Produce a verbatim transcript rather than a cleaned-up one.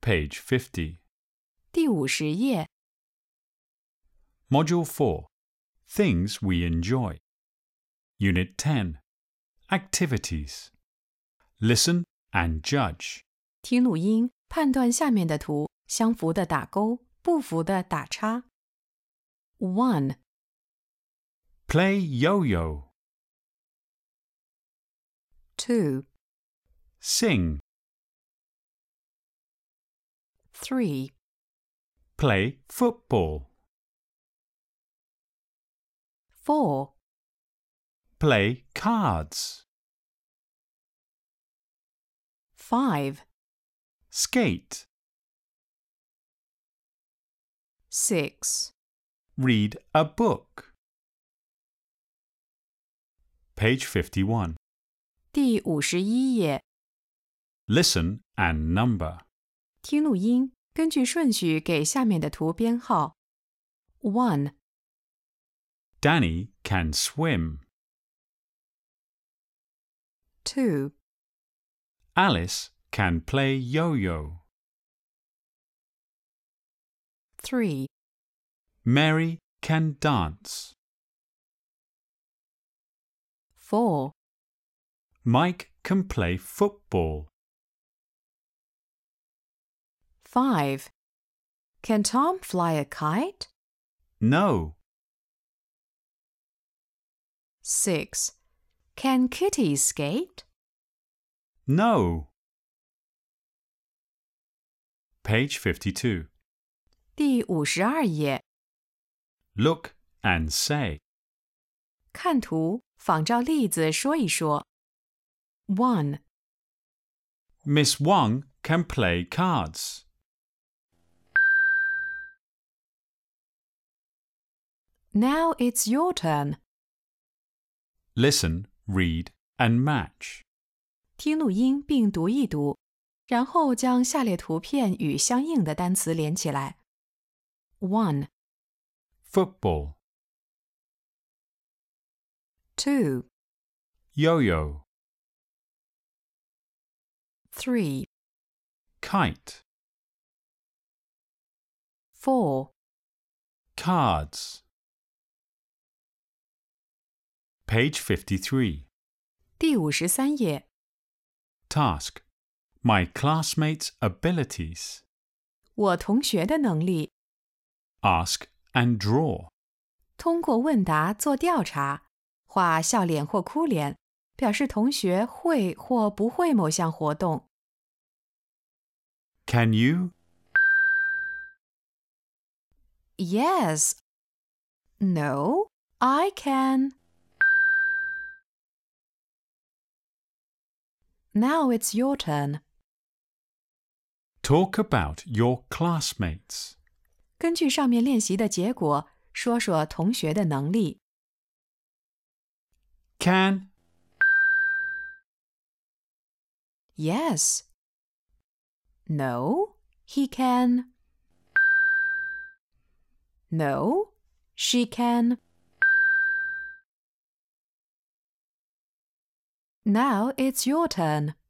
page fifty. 第五十页 Module four, Things we enjoy. Unit ten, Activities. Listen and judge. 听录音，判断下面的图，相符的打勾，不符的打叉。one. Play yo-yo. two. Sing. three. Play football. four. Play cards. five. Skate. six. Read a book. Page fifty-one. 第五十一页 Listen and number. 听录音，根据顺序给下面的图编号。one. Danny can swim. two. Alice can play yo-yo. three. Mary can dance. four. Mike can play football. five. Can Tom fly a kite? No. six. Can Kitty skate? No. Page fifty-two. 第五十二页 Look and say. 看图，仿照例子说一说。one. Miss Wang can play cards. Now it's your turn. Listen, read, and match. 听录音并读一读，然后将下列图片与相应的单词连起来。one. Football. two. Yo-yo. three. Kite. four. Cards. Page fifty-three. 第五十三页 Task. My classmates' abilities. 我同学的能力 Ask and draw. 通过问答做调查，画笑脸或哭脸，表示同学会或不会某项活动。 Can you? Yes. No, I can. Now it's your turn. Talk about your classmates. 根据上面练习的结果，说说同学的能力。 Can. Yes. No, he can. No, she can. Now it's your turn.